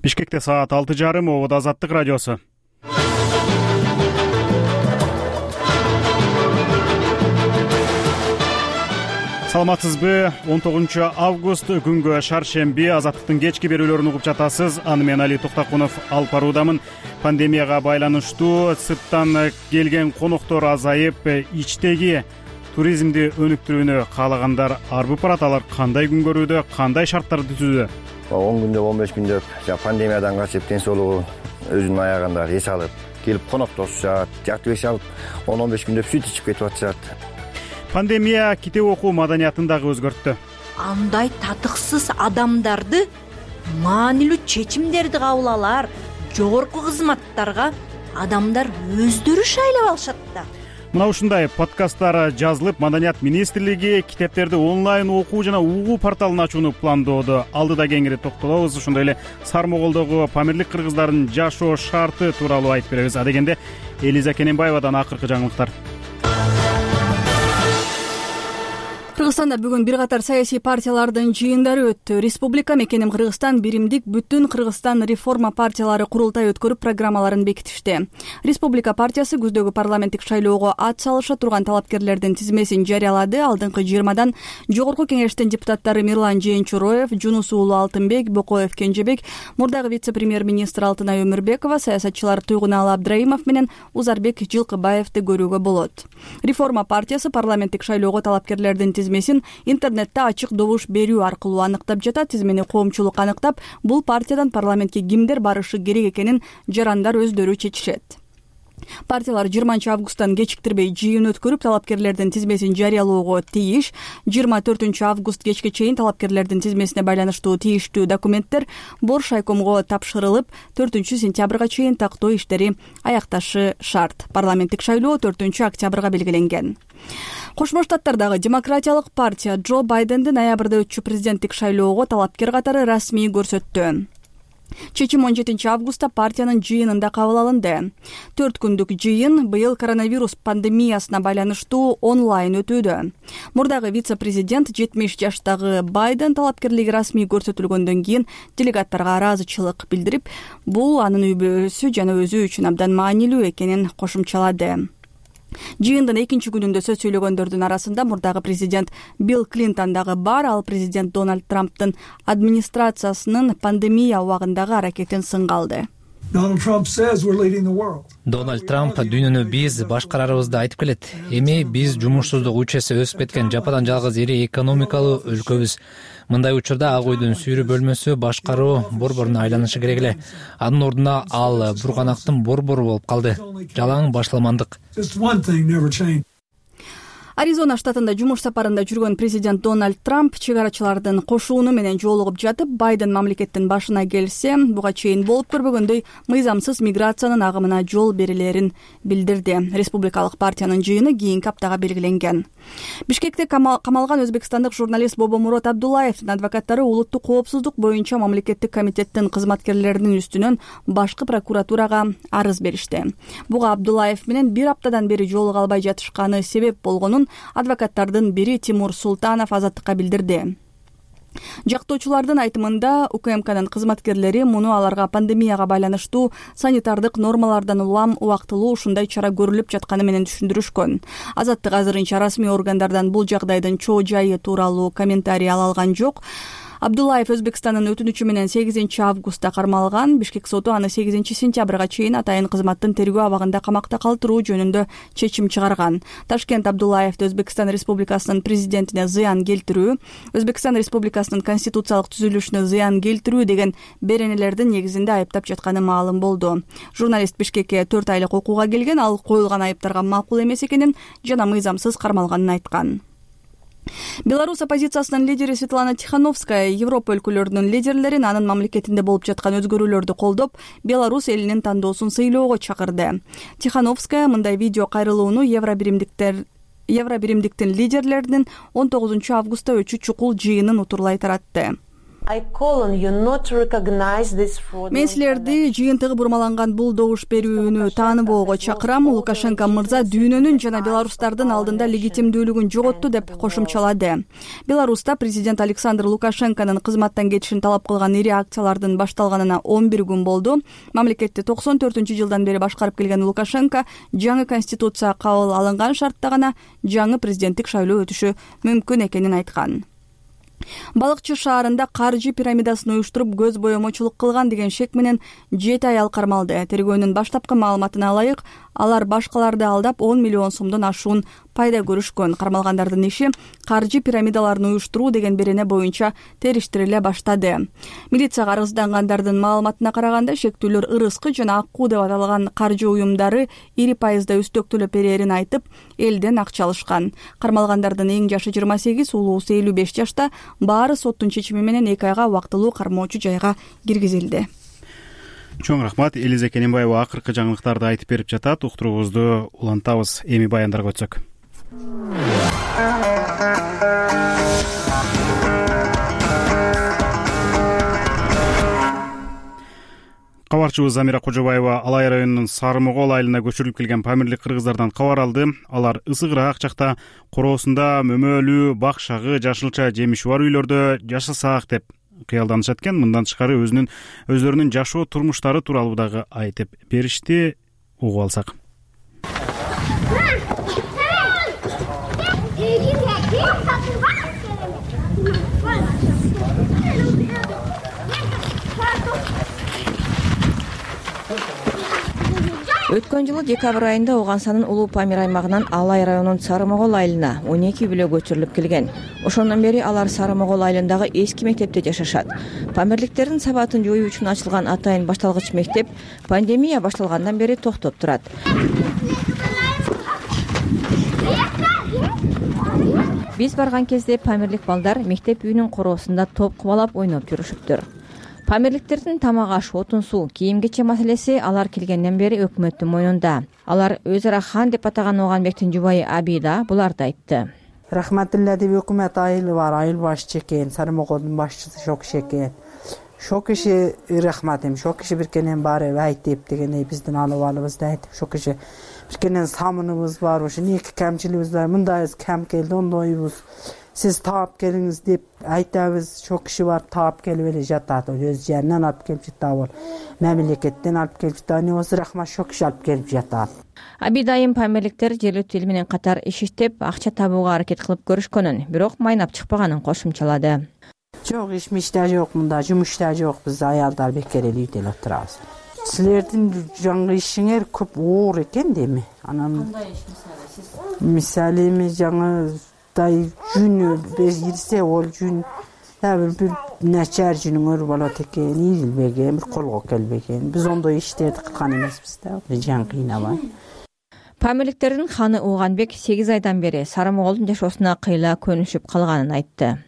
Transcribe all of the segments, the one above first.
Бишкекте саат 6:30, Обод Азаттык радиосу. Саламатсызбы? 19 август күнгө шаршемби. Азаттыктын кечки берүүлөрүн угуп жатасыз. Аны мен Али Токтакунов алып баруудамын. Пандемияга байланыштуу сырттан келген коноктор азайып, ичтеги туризмди өнүктүрүүнү каалагандар арбып барат. Алар кандай күн көрүүдө, кандай шарттарды түзүүдө? 10 күндөп, 15 күндөп пандемиядан качып, ден соолугу өзүнүн аягында эс алып, келип конок тосушат, жакты эс алып, 10-15 күндөп сүт ичип кетип атышат. Пандемия китеп окуу маданиятын дагы өзгөрттү. Андай татыксыз адамдарды маанилүү чечимдерди кабыл алар, жогорку кызматтарга адамдар өздөрү шайлап алышат да. Мына ушундай подкасттар жазылып, Маданият министрлиги китептерди онлайн окуу жана угуу порталын ачууну пландоодо. Алдыда кеңири токтолобуз. Ошондой эле Сармоголдогу памирлик кыргыздардын жашоо шарты тууралуу айтып беребиз. Адегенде Элиза Кененбаевадан акыркы жаңылыктар. Кыргызстанда бүгүн бир катар саясий партиялардын жыйындары өттү. Республика Мекеним Кыргызстан биримдик Бүтүн Кыргызстан реформа партиялары курултай өткөрүп программаларын бекитишти. Республика партиясы күздөгү парламенттик шайлоого ат салыша турган талапкерлердин тизмесин жарыялады. Алдыңкы 20-дан жогорку кеңештин депутаттары Мирлан Жээнчуроев, Жунус уулу Алтынбек, Бокоев Кенжебек, мурдагы вице-премьер-министр Алтынай Өмүрбекова, саясатчылар Туйгуналы Абдрайымов менен Узарбек Жылкыбаевди көрүүгө болот. Реформа партиясы парламенттик шайлоого талапкерлердин тизмесин интернетте ачык добуш берүү аркылуу аныктап жатат. Тизмени коомчулук аныктап, бул партиядан парламентке кимдер барышы керек экенин жарандар өздөрү чечишет. Партиялар 20 августтан кечиктирбей жыйын өткөрүп, талапкерлердин тизмесин жарыялоого тийиш. 24 август кечке чейин талапкерлердин тизмесине байланыштуу тийиштүү документтер Бош айкомго тапшырылып, 4 сентябрга чейин тактоо иштери аякташы шарт. Парламенттик шайлоо 4 октябрга белгиленген. Кошмо Штаттардагы Демократиялык партия Джо Байденди ноябрда өтчү президенттик шайлоого талапкер катары расмий көрсөттү. Чечим 17 августта партиянын жыйынында кабыл алынды. 4 күндүк жыйын быйыл коронавирус пандемиясына байланыштуу онлайн өтүүдө. Мурдагы вице-президент 70 жаштагы Байден талапкерлиги расмий көрсөтүлгөндөн кийин делегаттарга ыраазычылык билдирип, бул анын үбөсү жана өзү үчүн абдан маанилүү экенин кошумчалады. Жыйындын экинчи күнүндө сөз сүйлөгөндөрдүн арасында мурдагы президент Билл Клинтон дагы бар. Ал президент Дональд Трамптын администрациясынын пандемия убагындагы аракетин сынга алды. Дональд Трамп дүйнөнү биз башкарарыбызды айтып келет. Эми биз жумушсуздук учасы өсүп кеткен жападан жалгыз ири экономикалуу өлкөбүз. Мындай учурда ак үйдүн сүйрү бөлмөсү башкаруу борборуна айланышы керек эле. Анын ордуна ал бурганактын борбору болуп калды. Жалаң башламандык. Аризона штатында жумуш сапарында жүргөн президент Дональд Трамп чыгарачылардын кошууну менен жолугуп жатып, Байден мамлекеттин башына келсе, буга чейин болуп көрбөгөндөй мыйзамсыз миграциянын агымына жол берилерин билдирди. Республикалык партиянын жыйыны кийинки аптага белгиленген. Бишкекте камалган өзбекстандык журналист Бобомурод Абдуллаевдин адвокаттары улуттук коопсуздук боюнча мамлекеттик комитеттин кызматкерлеринин үстүнөн башкы прокуратурага арыз беришти. Буга Абдуллаев менен бир аптадан бери жолуга албай жатышканы себеп болгонун адвокаттардын бири Тимур Султанов Азаттыкка билдирди. Жактоочулардын айтымында УКМКнын кызматкерлери муну аларга пандемияга байланыштуу санитардык нормалардан улам убактылуу ушундай чара көрүлүп жатканы менен түшүндүрүшкөн. Азаттык азырынча расмий органдардан бул жагдайдын чоо жайы тууралуу комментарий ала алган жок. Абдуллаев Өзбекстандын өтүнүчү менен 8 августта кармалган. Бишкек соту аны 8 сентябрга чейин атайын кызматтын тергөө абагында камакта калтыруу жөнүндө чечим чыгарган. Ташкент Абдуллаевди Өзбекстан Республикасынын президентине зыян келтирүү, Өзбекстан Республикасынын конституциялык түзүлүшүнө зыян келтирүү деген беренелердин негизинде айыптап жатканы маалым болду. Журналист Бишкекке 4 айлык окууга келген, ал коюлган айыптарга макул эмес экенин жана мыйзамсыз кармалганын айткан. Беларусь оппозициясынын лидери Светлана Тихановская Европа өлкөлөрүнүн лидерлерин анын мамлекетинде болуп жаткан өзгөрүүлөрдү колдоп, Беларусь элинин тандоосун сыйлоого чакырды. Тихановская мындай видео кайрылууну Евробиримдиктин лидерлеринин 19 августта өтчү чукул жыйынын утурлай таратты. мен силерди жыйынтыгы бурмаланган бул добуш берүүнү тааныбоого чакырам. Лукашенко мырза дүйнөнүн жана беларустардын алдында легитимдүүлүгүн жоготту деп кошумчалады. Беларуста президент Александр Лукашенконун кызматтан кетишин талап кылган ири акциялардын башталганына 11 күн болду. Мамлекетти 94-жылдан бери башкарып келген Лукашенко жаңы конституция кабыл алынган шартта гана жаңы президенттик шайлоо өтүшү мүмкүн экенин айткан. Балыкчы шаарында каржы пирамидасын уюштуруп көз боемочулук кылган деген шек менен 7 аял кармалды. Тергөөнүн баштапкы маалыматына ылайык, алар башкаларды алдап 10 миллион сомдон ашуун пайда көрүшкөн. Кармалгандардын иши каржы пирамидаларын уюштуруу деген берене боюнча териштириле баштады. Милицияга арыздангандардын маалыматына караганда, шектүүлөр ырыскы жана аккуу деп аталган каржы уюмдары 2% үстөк төлөп берерин айтып, элден акча алышкан. Кармалгандардын эң жашы 28, улуусу 55 жашта. Баары соттун чечими менен 2 айга убактылуу кармоочу жайга киргизилди. Чоң рахмат. Элиза Кененбаева акыркы жаңылыктарды айтып берип жатат. Уктуруубузду улантабыз. Эми баяндарга өтсөк. Кабарчыбыз Замира Кожобаева Алай районунун Сарымогол айылына көчүрүлүп келген памирлик кыргыздардан кабар алды. Алар ысыгыраак жакта короосунда мөмөлүү, бакшагы, жашылча жемиши бар үйлөрдө жашасаак деп кыялданышат экен. Мындан тышкары өздөрүнүн жашоо турмуштары тууралуу дагы айтып беришти. Угуп алсак. Өткөн жылы декабрь айында Оғансанын улуу Памир аймагынан Алай районунун Сарымогол айылына 12 бүлө көчүрүлүп келген. Ошондон бери алар Сарымогол айылындагы эски мектепте жашашат. Памирликтердин сабатын жоюу үчүн ачылган атайын башталгыч мектеп пандемия башталгандан бери токтоп турат. Биз барган кезде памирлик балдар мектеп үйүнүн короосунда топ кубалап ойноп жүрүшүптүр. Памирликтердин тамак аш, отун суу, кийим-кече маселеси алар келгенден бери өкмөттүн мойнунда. Алар өз ара хан деп атаган Оганбектин жубайы Абида буларды айтты. Рахматулла деп өкмөт айылы бар, айыл башчы экен, Сарымоголдун башчысы шок экен. Шок киши рахматым, шок киши биркенен баары айтып дегендей биздин алыбыбызды айтып, шок киши биркенен самыныбыз бар, ошо эки камчылыгыбыз бар, мындай кам келди, ондойбуз. Siz taap geliniz deyip aytabız, çok kişi var taap gelip ele jatат, öz yerden alıp gelip jatат, memleketten alıp gelip jatат, ne olsa rahmat çok kişi alıp gelip jatат. Абидайым памирликтер жергиликтүү эл менен катар иш иштеп, акча табууга аракет кылып көрүшкөнүн, бирок майнап чыкпаганын кошумчалады. Жок, ишмиштер жок мында, жумуштар жок, биз аялдар бекер эле үйдө отурабыз. Силердин жаңы ишиңер көп оор экен дейми? Анан кандай иш мисалы сиз? Жаңы Day gün girse ol gün bir neçer günün ör balat eken, iyilbegen, bir kolga kelbegen. Biz onda işlerdi kılgan emes bizde. Can kıynaban. Памирликтердин ханы Оганбек 8 айдан бери Сарымоголдун жашоосуна кыйла көнүшүп калганын айтты.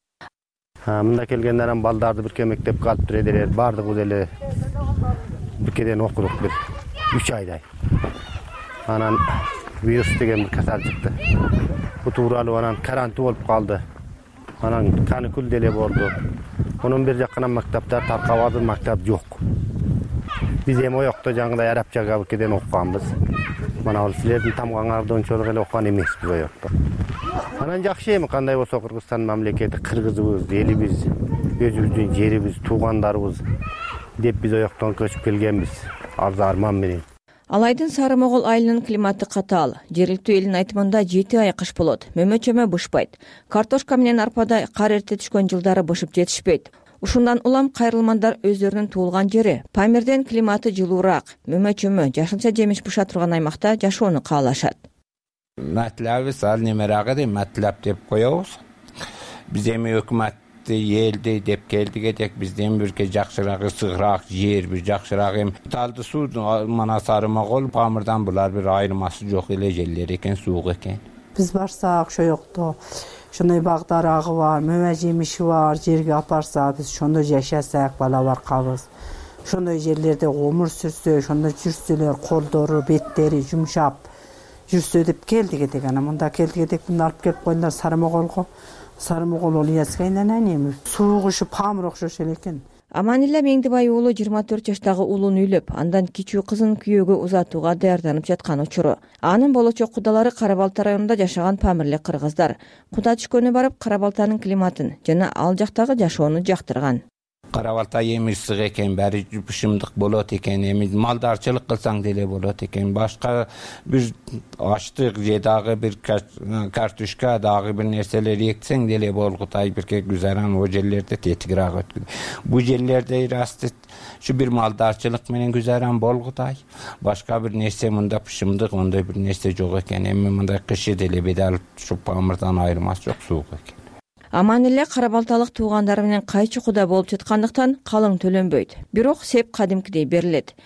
Мында келгендерден балдарды бирке мектепке алып бередилер. Бардыгыбыз эле биркеден окудук бир 3 айдай. Анан virüs деген bir kasal çıktı. Bu tuğralı anan karantin olup kaldı. Anan kanikül dele bordu. Onun bir jakına maktaptar tarqawadı, maktap yok. Biz hem o yoktu жаңында Arapçaga birkeden okuganbız. Mana ol sizlerden tam gaňardan çoluk ele okugan emesmiz o yoktu. Anan jakşı emi kanday bolsa Kırgızstan mamleketi, Kırgızыбыз, elimiz, özümüzdün jerimiz, tuğandarыбыз деп biz o yoktan köçüp kelgenbiz. Arzu arman menен. Алайдын Сарымогол айылынын климаты катаал. Жергиликтүү элдин айтымында 7 ай кыш болот. Мөмө-чөмө бышпайт. Картошка менен арпада кар эрте түшкөн жылдары бышып жетишпейт. Ушундан улам кайрылмандар өздөрүнүн туулган жери Памирден климаты жылуураак, мөмө-чөмө, жашылча жемиш быша турган аймакта жашоону каалашат. Матлабыз ал немерагы деп матлап деп коебуз. Биз эми өкмөт елди деп келдик этек, бизден бирке жакшыраак, ысыгыраак жер, бир жакшыраак эми талды суу мана Сарымогол, Памирдан булар бир айырмасы жок эле жерлер экен, суук экен. Биз барсак ошо жокто. Ошондой багдарагы бар, мөмө жемиши бар, жерге апарса биз ошондо жашасак, бала баркабыз. Ошондой жерлерде өмүр сүрсө, ошондо жүрсөлөр, колдору, беттери жумшап жүрсө деп келдик этек. Ана мында келдик этек, мында алып келип койдулар Сарымоголго. Сарымогол Ильяскайдан эми суук ушу памыр окшош эле экен. Аманилла Меңдибай уулу 24 жаштагы уулун үйлөп, андан кичүү кызын күйөөгө узатууга даярданып жаткан учуру. Анын болочок кудалары Кара Балта районунда жашаган памирлик кыргыздар. Куда түшкөнү барып Кара Балтанын климатын жана ал жактагы жашоону жактырган. Кара Балта эми ысык экен, баары бышымдык болот экен, эми малдарчылык кылсаң деле болот экен. Башка бир аштык же дагы бир картошка, дагы бир нерселер эксең деле болгутай бирке гүзаран о жерлерде тетигирээк өткөн. Бу жерлерде расты şu bir maldarçılık менен güzaren bolguday. Başka bir nерсе mında pışımdık, onda bir nерсе жок экен. Эми мындай кышы деле бедал şu памырдан айырмасы жок, суук экен. Аманилла Кара Балталык туугандары менен кайчы куда болуп жаткандыктан калың төлөнбөйт. Бирок сеп кадимкидей берилет.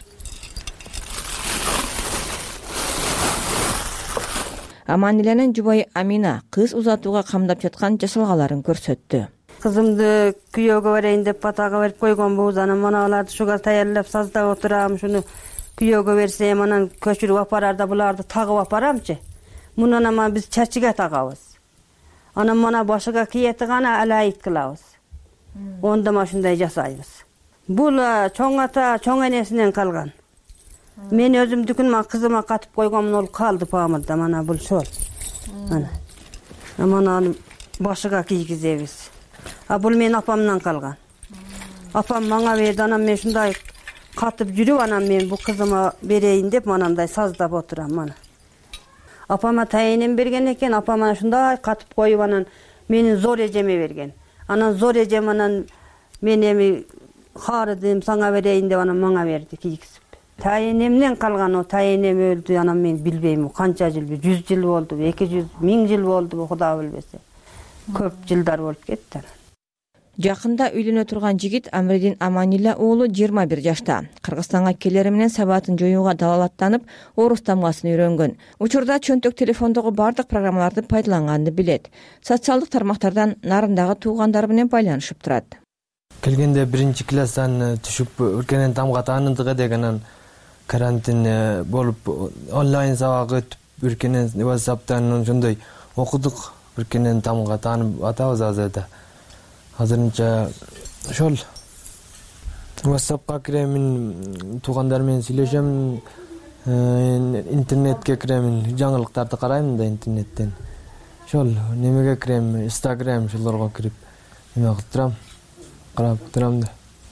Аманиланын жубайы Амина кыз узатууга камдап жаткан жасалгаларын көрсөттү. Kızımdı kuyöөгө берейин деп батага берип койгонбуз. Анан маналарды шуга даярдап саздап отурам. Шуну күйөөгө берсем анан көчүрүп апарарда буларды тагып апарамчы. Мунан ама биз чачыга тагабыз. Анан мана башыга киети гана алайык кылабыз. Онда машундай жасайбыз. Бул чоң ата, чоң энесинен калган. Мен өзүмдүкүн кызыма катып койгонмун, ол калды памырда. Мана бул шол. Мана башыга кийгизебиз. Бул мен апамдан калган. Апам мага берди, анан мен шундай катып жүрүп, анан мен бу кызыма берейин деп манандай саздап отурам мана. Апама тайынын берген экен, апам ана шундай катып коюп, анан менин зор эжеме берген. Анан зор эжем анан мен эми харыдым, сага берейин деп анан мага берди кийгизип. Тайынемден калган, о тайынем өлдү, анан мен билбейм канча жыл, 100 жыл болду, 200, 1000 жыл болду, Куда билбесе. Көп жылдар болуп кетти. Жакында үйлөнө турган жигит Амредин Аманилла уулу 21 жашта. Кыргызстанга келери менен сабатын жоюуга далалаттанып, орус тамгасын үйрөнгөн. Учурда чөнтөк телефондогу бардык программаларды пайдаланганды билет. Социалдык тармактардан нарындагы туугандары менен байланышып турат. Келгенде 1-класстан түшүп өркенен тамга тааныдык эдик, анан карантин болуп онлайн сабак өтүп өркенен WhatsApp'тан ошондой окудук, өркенен тамга таанып атабыз азырда. Азырынча ошол WhatsApp'ка киремин, туугандар менен сүйлөшөм, интернетке киремин, жаңылыктарды карайм да интернеттен. Ошол немеге кирем, Instagram ошолорго кирип неме кылып турам, карап турам да.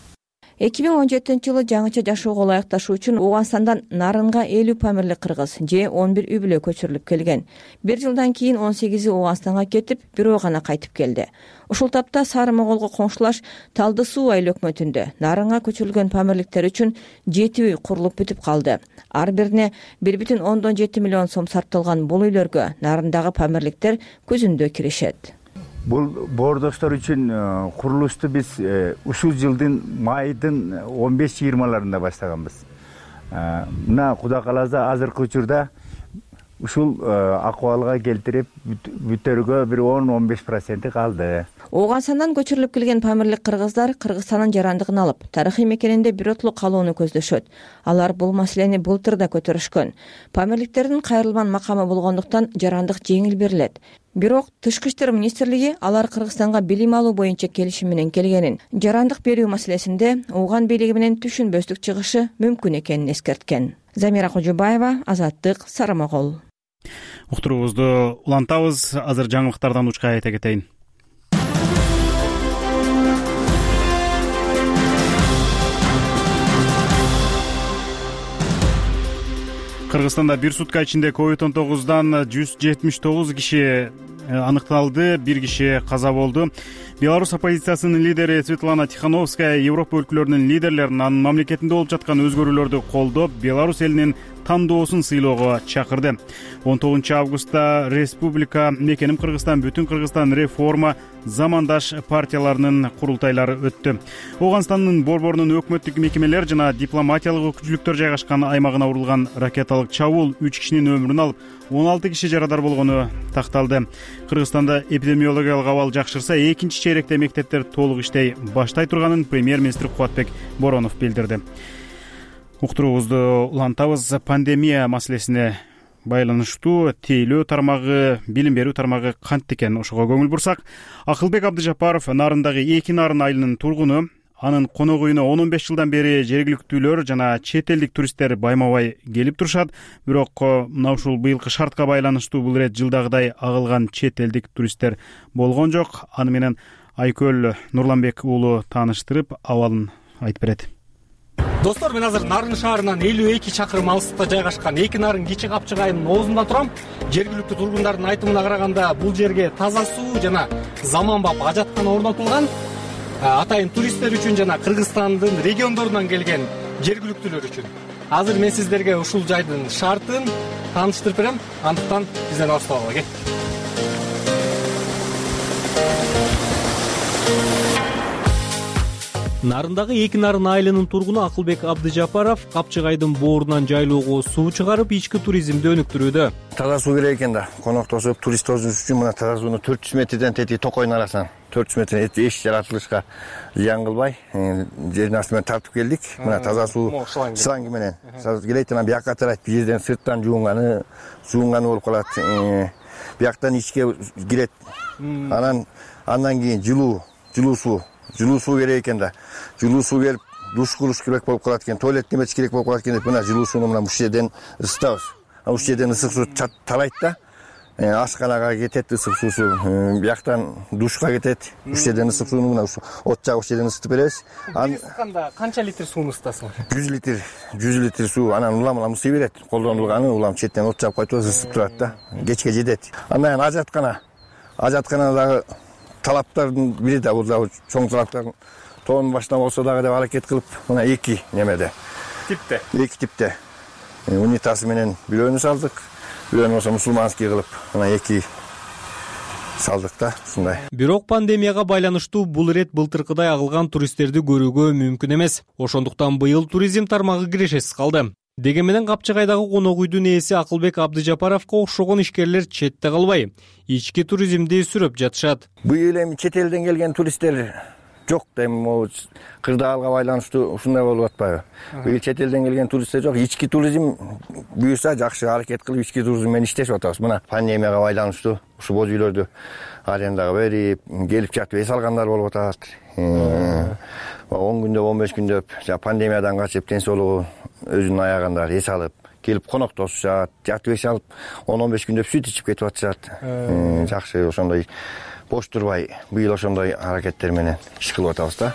2017-жылы жаңыча жашоого ылайыкташуу үчүн Ооганстандан Нарынга 50 памирлик кыргыз же 11 үй бүлө көчүрүлүп келген. Bir жылдан кийин 18-и Ооганстанга кетип, бирөө гана кайтып келди. Ушул тапта Сарымоголго коңшулаш Талды суу айыл өкмөтүндө Нарынга көчүрүлгөн памирликтер үчүн 7 үй курулуп бүтүп калды. Ар бирине 1,7 миллион сом сарпталган бул үйлөргө Нарындагы памирликтер күзүндө киришет. Бул боордоштор үчүн курулушту биз ушул жылдын майдын 15-20-ларында баштаганбыз. Мына Куда кааласа азыркы учурда ушул акыбалга келтирип бүтөргө бир 10-15% калды. Ооганстандан көчүрүлүп келген памирлик кыргыздар Кыргызстандын жарандыгын алып, тарыхый мекенинде бирөтлүк калууну көздөшөт. Алар бул маселени былтыр да көтөрүшкөн. Памирликтердин кайрылман макамы болгондуктан жарандык жеңил берилет. Бирок Тышкы иштер министрлиги алар Кыргызстанга билим алуу боюнча келишим менен келгенин, жарандык берүү маселесинде Ооган бийлиги менен түшүнбөстүк чыгышы мүмкүн экенин эскерткен. Замира Кожобаева, Азаттык, Сарымогол. Уктуруубузду улантабыз. Азыр жаңылыктардан учка айта кетейин. Кыргызстанда бир сутка ичинде COVID-19дан 179 киши аныкталды, бир киши каза болду. Беларусь оппозициясынын лидери Светлана Тихановская Европа өлкөлөрүнүн лидерлерин анын мамлекетинде болуп жаткан өзгөрүүлөрдү колдоп, Беларусь элинин тандоосун сыйлоого чакырды. 19 августта Республика Мекеним Кыргызстан, Бүтүн Кыргызстан реформа замандаш партияларынын курултайлары өттү. Ооганстандын борборунун өкмөттүк мекемелер жана дипломатиялык өкүлчүлүктөр жайгашкан аймагына урулган ракеталык чабуул 3 кишинин өмүрүн алып, 16 киши жарадар болгону такталды. Кыргызстанда эпидемиологиялык абал жакшырса, экинчи чейректе мектептер толук иштей баштай турганын премьер-министр Кубатбек Боронов билдирди. Уктуруубузду улантабыз. Пандемия маселесине байланыштуу тейлөө тармагы, билим берүү тармагы кантип экен, ошого көңүл бурсак, Акылбек Абдыжапаров Нарындагы Эки Нарын айылынын тургуну. Анын конок үйүнө 10-15 жылдан бери жергиликтүүлөр жана чет элдик туристтер байма-бай келип турушат. Бирок мына ушул быйылкы шартка байланыштуу бул ирет жылдагыдай агылган чет элдик туристтер болгон жок. Аны менен Айкөл Нурланбек уулу тааныштырып, абалын айтып берет. Достор, мен азыр Нарын шаарынан 52 чакырым алыстыкта жайгашкан Эки Нарын кичи капчык айылынын оозунда турам. Жергиликтүү тургундардын айтымына караганда бул жерге таза суу жана заманбап ажаткана орнотулган. Атайын туристтер үчүн жана Кыргызстандын региондорунан келген жергиликтүүлөр үчүн. Азыр мен сиздерге ушул жайдын шартын тааныштырып берем. Андыктан бизден алыстабагыла кет. Нарындагы Эки Нарын айылынын тургуну Акылбек Абдыжапаров капчык айдын боорунан жайлоого суу чыгарып, ички туризмди өнүктүрүүдө. Таза суу керек экен да. Конок тосуп, турист тосуш үчүн мына таза сууну 400 метрден тети токойдун арасынан 400 метр эч жаратылышка зыян кылбай, жердин асты менен тартып келдик. Мына таза суу шланги менен келет, анан бияка тарайт, бир жерден сырттан жуунганы болуп калат. Бияктан ичке кирет. Андан кийин жылуу суу керек экен да. Жылуу суу келип, душ кылыш керек болуп калат экен, туалет неметиш керек болуп калат экен деп мына жылуу сууну мына ушул жерден ысытабыз. Ушул жерден ысык суу тарайт да. Ашканага кетет ысык суусу, бияктан душка кетет. Ушул жерден ысык сууну мына от жагып ушул жерден ысытып беребиз. Ысытканда канча литр сууну ысытасың? 100 литр суу, анан улам ысый берет. Колдонулганы улам четтен от жагып кайтып ысытып турат да. Кечке жетет. Андан ажатканадагы талаптардын бири да, бул дагы чоң талаптардын тоонун башына болсо дагы деп аракет кылып, мына эки типте унитаз менен бирөөнү салдык. Бирөөнү болсо мусулманский кылып, мына эки салдык да, ушундай. Бирок пандемияга байланыштуу бул ирет былтыркыдай агылган туристтерди көрүүгө мүмкүн эмес. Ошондуктан быйыл туризм тармагы кирешесиз калды. Деген менен капчыгайдагы конок үйдүн ээси Акылбек Абдыжапаровго окшогон ишкерлер четте калбай, ички туризмди сүрөп жатышат. Быйыл эми чет элден келген туристтер жок да, эми кырдаалга байланыштуу ушундай болуп атпайбы? Быйыл чет элден келген туристтер жок, ички туризм буюрса жакшы аракет кылып ички туризм менен иштешип атабыз. Мына пандемияга байланыштуу ушу боз үйлөрдү арендаға берип, келип жатып эс алгандар болуп атат. 10 күндөп, 15 күндөп пандемиядан качып, ден соолугу өзүнүн аягандар эс алып, келип конок тосушат, жатып эс алып, 10-15 күндөп сүт ичип кетип атышат. Жакшы, ошондой бош турбай, быйыл ошондой аракеттер менен иш кылып атабыз да.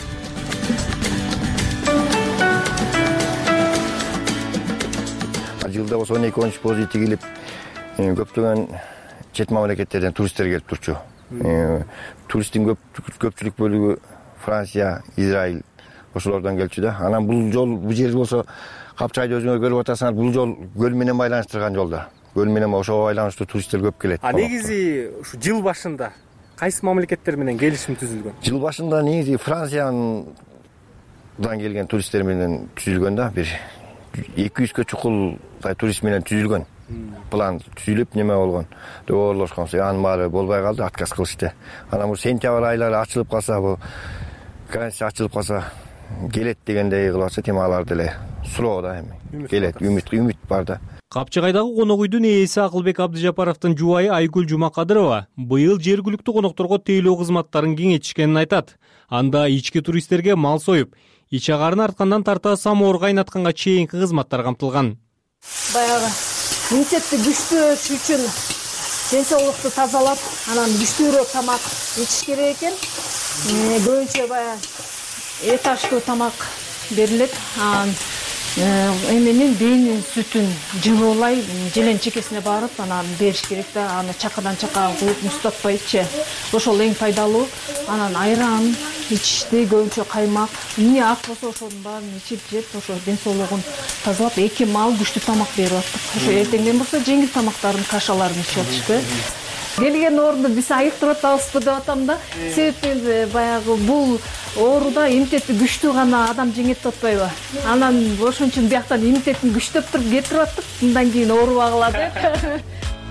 Жылда болсо 12-13 боз ити келип, көптөгөн чет мамлекеттерден туристтер келип турчу. Туристтин көпчүлүк бөлүгү Франция, Израиль ошолордон келчү да. Анан бул жер болсо капчайды өзүңөр көрүп атасыңар, бул жол көл менен байланыштырган жол да. Көл менен ошого байланыштуу туристтер көп келет. Негизи ушу жыл башында кайсы мамлекеттер менен келишим түзүлгөн? Жыл башында негизи Франциядан келген туристтер менен түзүлгөн да. Бир 200 чукул турист менен түзүлгөн. План түзүлүп неме болгон, договорлошкон. Анын баары болбой калды, отказ кылышты. Анан бул сентябрь айлары ачылып калса, бул граница ачылып калса, келет дегендей кылып атса, тем алар деле суроо да эми. Келет, үмүт бар да. Капчыгайдагы конок үйдүн ээси Акылбек Абдыжапаровдун жубайы Айгүл Жумакадырова быйыл жергиликтүү конокторго тейлөө кызматтарын кеңейтишкенин айтат. Анда ички туристтерге мал союп, ич агарын арткандан тарта самоор кайнатканга чейинки кызматтар камтылган. Баягы иммунитетти күчтөөш үчүн ден соолукту тазалап, анан күчтүүрөөк тамак ичиш керек экен. Көбүнчө баягы этаждуу тамак берилет. Эменин бейнин сүтүн жылуулай желен чекесине барып, анан бериш керек да. Аны чакадан чакага куюп муздатпайчы. Ошол эң пайдалуу. Анан айран ичишти, көбүнчө каймак, эмне ак болсо ошонун баарын ичип жеп, ошо ден соолугун тазалап, 2 мал күчтүү тамак берип аттык. Ошо эртеңден болсо жеңил тамактарын, кашаларын ичип атышты. Келген оорунду биз айыктырып атабызбы деп атам да. Себеби баягы бул ооруда иммунитети күчтүү гана адам жеңет деп атпайбы? Анан ошон үчүн бияктан иммунитетин күчтөп туруп кетирип аттык, мындан кийин оорубагыла деп.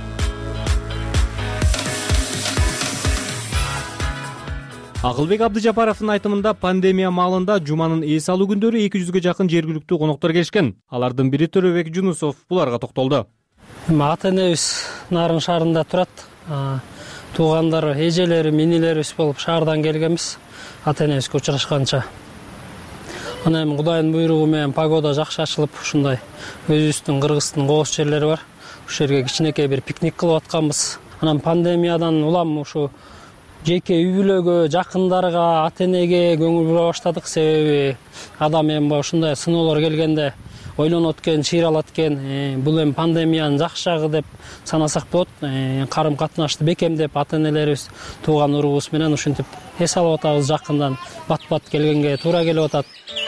Акылбек Абдыжапаровдун айтымында пандемия маалында жуманын эс алуу күндөрү 200ге жакын жергиликтүү коноктор келишкен. Алардын бири Төрөбек Жунусов буларга токтолду. ата энебиз Нарын шаарында турат. Туугандары, эжелери, минилерибиз болуп шаардан келгенбиз. Ата энебизге учурашканча. Анан эми Кудайдын буйругу менен погода жакшы ачылып, ушундай өзүбүздүн Кыргыздын кооз жерлери бар. Ушул жерге кичинекей бир пикник кылып атканбыз. Анан пандемиядан улам ушу жеке үй бүлөгө, жакындарга, ата энеге көңүл бура баштадык. Себеби адам эми ушундай сыноолор келгенде ойлонот экен, чыйралат экен. Бул эми пандемиянын жакшы жагы деп санасак болот. Карым катнашты бекемдеп ата энелерибиз, тууган урубуз менен ушинтип эс алып атабыз. Жакындан бат-бат келгенге туура келип атат.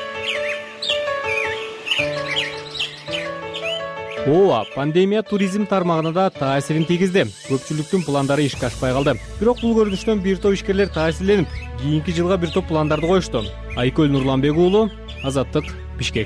Ооба, пандемия туризм тармагына да таасирин тийгизди. Көпчүлүктүн пландары ишке ашпай калды. Бирок бул көрүнүштөн бир топ ишкерлер таасирленип, кийинки жылга бир топ пландарды коюшту. Айкөл Нурланбек уулу, Азаттык, Бишкек.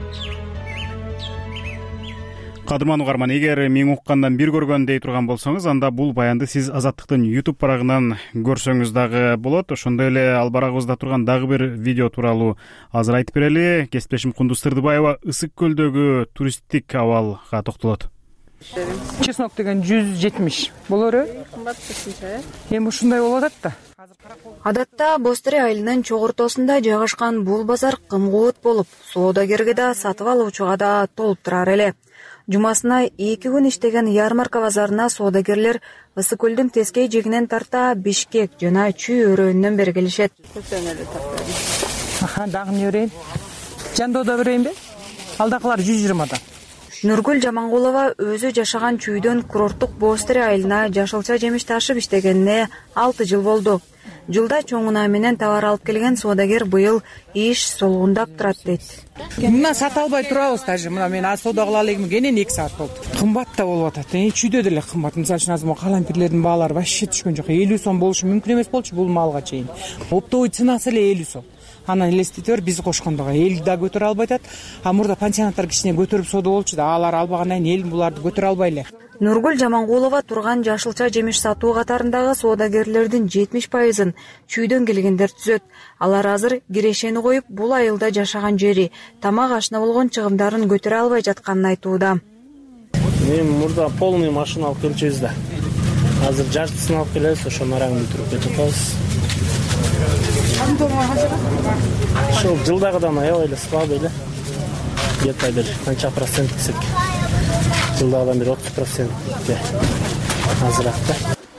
Кадырман угарман, эгер мен уккандан бир көргөн дей турган болсоңуз, анда бул баянды сиз Азаттыктын YouTube барагынан көрсөңүз дагы болот. Ошондой эле албарагыбызда турган дагы бир видео тууралуу азыр айтып берели. Кесиптешим Кундуз Тырдыбаева Ысык көлдөгү туристтик абалга токтолот. Чеснок деген 170 болору. Кымбат кошумча. Эми ушундай болуп атат да. Адатта Бостери айылынын чогортосунда жайгашкан бул базар кымгуут болуп, соодагерге да сатып алуучуга да толуп турар эле. Жумасына 2 күн иштеген ярмарка базарына соодагерлер Ысык көлдүн тескей жигинен тарта Бишкек жана Чүй өрөөнүнөн бери келишет. Дагы не өрөйүн? Жандоодо берейинби? Алдакылар 120 да. Нургүл Жамангулова өзү жашаган Чүйдөн курорттук Бостери айылына жашылча жемиш ташып иштегенине 6 жыл болду. Жылда чоңуна менен товар алып келген соодагер быйыл иш солгундап турат дейт. Мына сата албай турабыз даже. Мына мен соода кыла элегим кенен 2 саат болду. Кымбат да болуп атат. Чүйдө деле кымбат. Мисалы үчүн азыр калампирлердин баалары вообще түшкөн жок. 50 сом болушу мүмкүн эмес болчу бул малга чейин. Оптовый ценасы эле 50 сом. Анан элестетер биз кошкондого эл да көтөрө албай атат. А мурда пансионаттар кичине көтөрүп соода болчу да, алар албагандан кийин эл буларды көтөрө албай эле. Нургүл Жамангулова турган жашылча жемиш сатуу катарындагы соодагерлердин 70%ын Чүйдөн келгендер түзөт. Алар азыр кирешени коюп, бул айылда жашаган жери, тамак ашына болгон чыгымдарын көтөрө албай жатканын айтууда. Мен мурда полный машина алып келчүбүз да. Азыр жартысын алып келебиз, ошонун араңын бүтүрүп кетип атабыз. Ошол жылдагыдан аябай эле слабый эле. Где-то бир канча процент десек. Жылдагыдан бир 30% азыраак.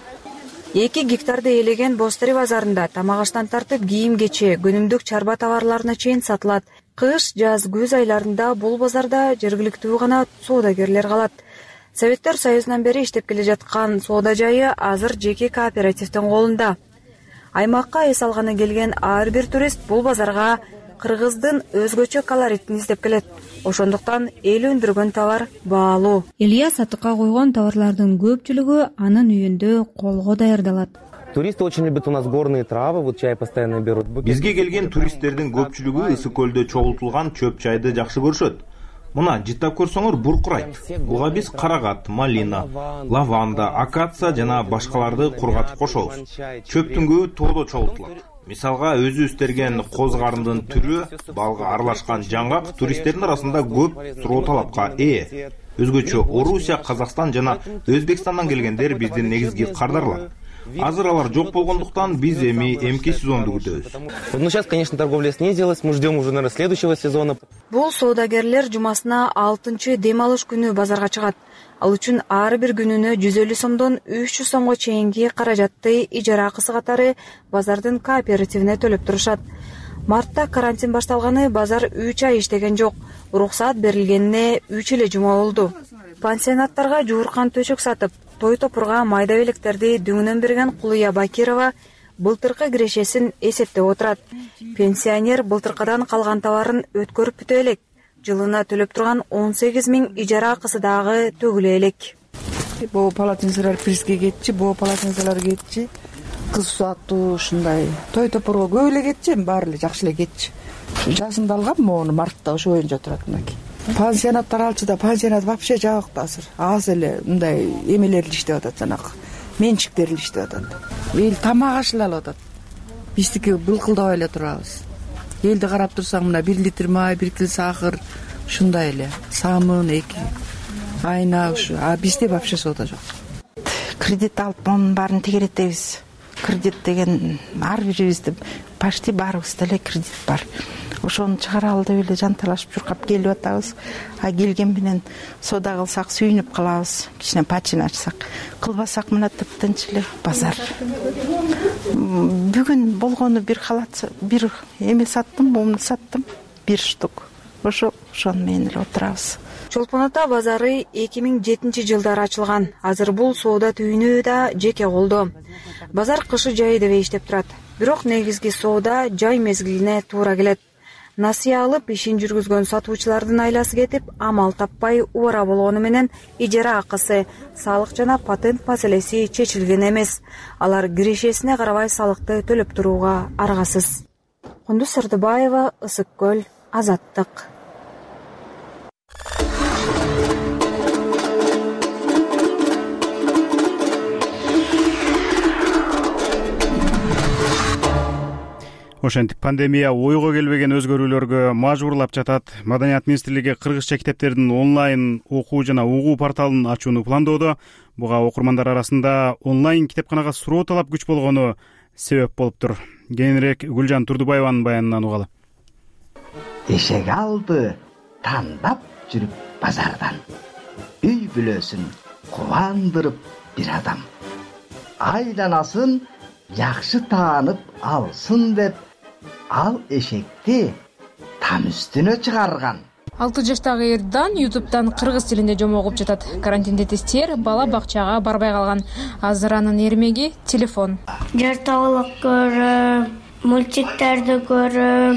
2 гектарды элеген Бостери базарында тамак аштан тартып кийим-кече, күнүмдүк чарба товарларына чейин сатылат. Кыш, жаз, күз айларында бул базарда жергиликтүү гана соодагерлер калат. Советтер Союзунан бери иштеп келе жаткан соода жайы азыр жеке кооперативдин колунда. Аймакка эс алганы келген ар бир турист бул базарга Кыргыздын өзгөчө колоритин издеп келет. Ошондуктан эл өндүргөн товар баалуу. Илья сатыкка койгон товарлардын көпчүлүгү анын үйүндө колго даярдалат. Туристы очень любят у нас горные травы, вот чай постоянно берут. Бизге келген туристтердин көпчүлүгү Ысык көлдө чогултулган чөп чайды жакшы көрүшөт. Мына жыттап көрсөңөр буркурайт. Буга биз карагат, малина, лаванда, акация жана башкаларды кургатып кошобуз. Чөптүн көбү тоодо чогултулат. Мисалга өзүбүз терген коз карындын түрү, балга аралашкан жаңгак туристтердин арасында көп суроо талапка ээ. Өзгөчө Орусия, Казакстан жана Өзбекстандан келгендер биздин негизги кардарлар. Азыр алар жок болгондуктан биз эми эмки сезонду күтөбүз. Ну сейчас, конечно, торговля снизилась, мы ждем уже, наверное, следующего сезона. Бул соодагерлер жумасына 6-чы дем алыш күнү базарга чыгат. Ал үчүн ар бир күнүнө 150 сомдон 300 сомго чейинки каражатты ижара акысы катары базардын кооперативине төлөп турушат. Мартта карантин башталганы базар 3 ай иштеген жок. Уруксаат берилгенине 3 эле жума болду. Пансионаттарга жууркан төшөк сатып, той топурга майда белектерди дүңүнөн берген Кулуя Бакирова былтыркы кирешесин эсептеп отурат. Пенсионер былтыркыдан калган товарын өткөрүп бүтө элек. Жылына төлөп турган 18 000 ижара акысы дагы төгүлө элек. Бул полотенцелер призге кетчи, бул полотенцелер кетчи. Кыз сааттуу ушундай той топурга көп эле кетчи, баары эле жакшы эле кетчи. Жазында алгам мону мартта ошо боюнча турат мынакей. Пансионаттар алчу да, пансионат вообще жок азыр. Аз эле мындай эмелер иштеп атат, жанагы менчиктер иштеп атат. Эл тамак ашылып алып атат. Биздики былкылдабай эле турабыз. Элди карап турсаң, мына 1 литр май, 1 кил сахар, ушундай эле. Самын 2 айына ушу. А бизде вообще соода жок. Кредит алып монун баарын тегеретебиз. Кредит деген ар бирибизде почти баарыбызда эле кредит бар. Ошону чыгаралы деп эле жанталашып чуркап келип атабыз. А келген менен соода кылсак сүйүнүп калабыз. Кичине пачин ачсак, кылбасак мына тыптынч эле базар. Бүгүн болгону бир халат, бир эме саттым, мумну саттым, 1 штук. Ошону менен эле отурабыз. Чолпон ата базары 2007-жылдары ачылган. Азыр бул соода түйүнү да жеке колдо. Базар кышы жай деп иштеп турат. Бирок негизги соода жай мезгилине туура келет. Насыя алып ишин жүргүзгөн сатуучулардын айласы кетип, амал таппай убара болгону менен ижара акысы, салык жана патент маселеси чечилген эмес. Алар кирешесине карабай салыкты төлөп турууга аргасыз. Кундуз Сырдыбаева, Ысык көл, Азаттык. Ошентип пандемия ойго келбеген өзгөрүүлөргө мажбурлап жатат. Маданият министрлиги кыргызча китептердин онлайн окуу жана угуу порталын ачууну пландоодо. Буга окурмандар арасында онлайн китепканага суроо талап күч болгону себеп болуптур. Кийинирээк Гүлжан Турдубаеванын баянынан угалы. Эшек алды тандап жүрүп базардан. Үй бүлөсүн кубандырып бир адам. Айланасын жакшы таанып алсын деп ал эшекти там үстүнө чыгарган. 6 жаштагы Эрдан YouTube'дан кыргыз тилинде жомок окуп жатат. Карантиндетистер бала бакчага барбай калган. Азыр анын эрмеги телефон. Жартылык көрөм, мультиктерди көрөм.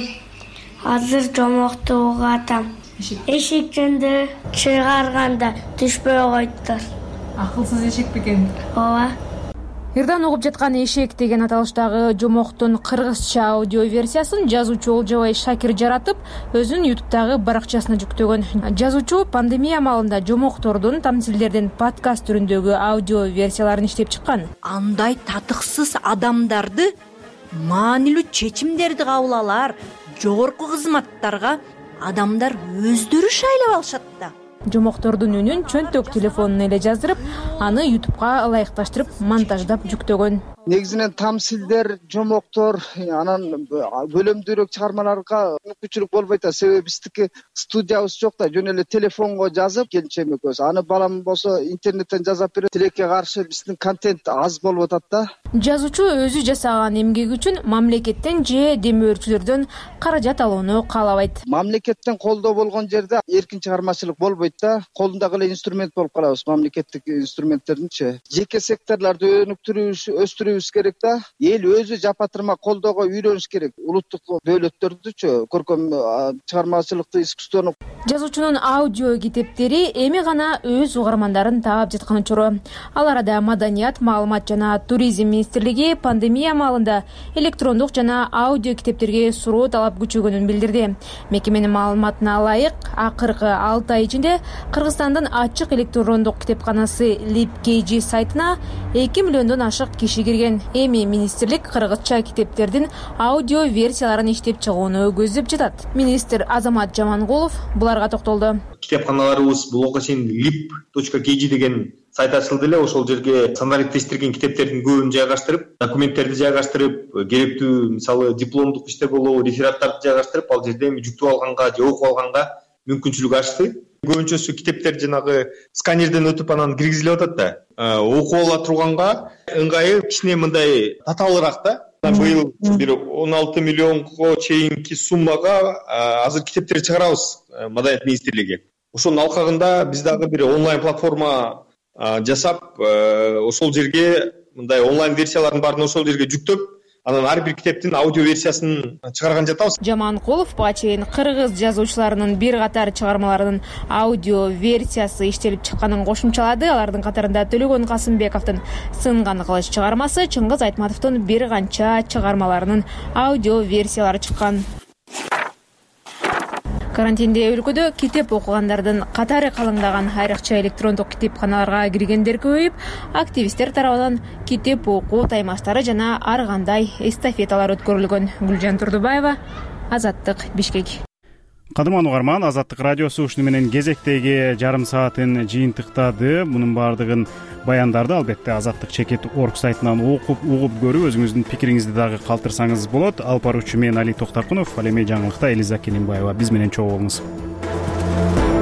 Азыр жомокту угатам. Эшекченди чыгарганда түшпөй койдур. Акылсыз эшек бекен. Ооба. Эрдан угуп жаткан эшек деген аталыштагы жомоктун кыргызча аудио версиясын жазуучу Олжобай Шакир жаратып, өзүнүн YouTube'дагы баракчасына жүктөгөн. Жазуучу пандемия маалында жомоктордун тамсилдердин подкаст түрүндөгү аудио версияларын иштеп чыккан. Андай татыксыз адамдарды маанилүү чечимдерди кабыл алар, жогорку кызматтарга адамдар өздөрү шайлап алышат да. Жомоктордун үнүн чөнтөк телефонуна эле жаздырып, аны YouTube'га ылайыкташтырып, монтаждап жүктөгөн. Негизинен тамсилдер, жомоктор, анан бөлөмдүүрөөк чыгармаларга мүмкүнчүлүк болбойт да. Себеби биздики студиябыз жок да, жөн эле телефонго жазып келчем экөөбүз. Аны балам болсо интернеттен жазап берет. Тилекке каршы биздин контент аз болуп атат да. Жазуучу өзү жасаган эмгеги үчүн мамлекеттен же демөөрчүлөрдөн каражат алууну каалабайт. Мамлекеттен колдоо болгон жерде эркин чыгармачылык болбойт да. Колундагы эле инструмент болуп калабыз, мамлекеттик инструменттердинчи. Жеке секторлорду өнүктүрүүбүз керек да. Эл өзү жапатырма колдоого үйрөнүш керек. Улуттук дөөлөттөрдүчү көркөм чыгармачылыкты, искусствону. Жазуучунун аудио китептери эми гана өз угармандарын таап жаткан учуру. Ал арада Маданият, маалымат жана туризм министрлиги пандемия маалында электрондук жана аудио китептерге суроо талап күчөгөнүн билдирди. Мекеменин маалыматына ылайык, акыркы 6 ай ичинде Кыргызстандын ачык электрондук китепканасы LibKG сайтына 2 миллиондон ашык киши кирген. Эми министрлик кыргызча китептердин аудио версияларын иштеп чыгууну көздөп жатат. Министр Азамат Жамангулов буларга токтолду. Китепканаларыбыз булга чейин lib.kg деген сайт ачылды эле. Ошол жерге стандарттештирген китептердин көбүн жайгаштырып, документтерди жайгаштырып, керектүү мисалы дипломдук иштер болобу, рефераттарды жайгаштырып, ал жерде жүктөп алганга же окуп алганга мүмкүнчүлүк ачты. Көбүнчөсү китептер жанагы сканерден өтүп анан киргизилип атат да. Окуп ала турганга ыңгайы кичине мындай татаалыраак да. Быйыл бир 16 миллионго чейинки суммага азыр китептер чыгарабыз Маданият министрлиги. Ошонун алкагында биз дагы бир онлайн платформа жасап, ошол жерге мындай онлайн версиялардын баарын ошол жерге жүктөп, анан ар бир китептин аудио версиясын чыгарган жатабыз. Жаманкулов буга чейин кыргыз жазуучуларынын бир катар чыгармаларынын аудио версиясы иштелип чыкканын кошумчалады. Алардын катарында Төлөгөн Касымбековдун Сынган кылыч чыгармасы, Чыңгыз Айтматовдун бир канча чыгармаларынын аудио версиялары чыккан. Карантинде өлкөдө китеп окугандардын катары калыңдаган, айрыкча электрондук китепканаларга киргендер көбөйүп, активисттер тарабынан китеп окуу таймаштары жана ар кандай эстафеталар өткөрүлгөн. Гүлжан Турдубаева, Азаттык, Бишкек. кадырман угарман, Азаттык радиосу ушуну менен кезектеги жарым саатын жыйынтыктады. Мунун баардыгын баяндарды албетте azattik.org сайтынан окуп угуп көрүп өзүңүздүн пикириңизди дагы калтырсаңыз болот. Алып баруучу мен Али Токтакунов, ал эми жаңылыкта Элиза Келимбаева. Биз менен чогуу болуңуз.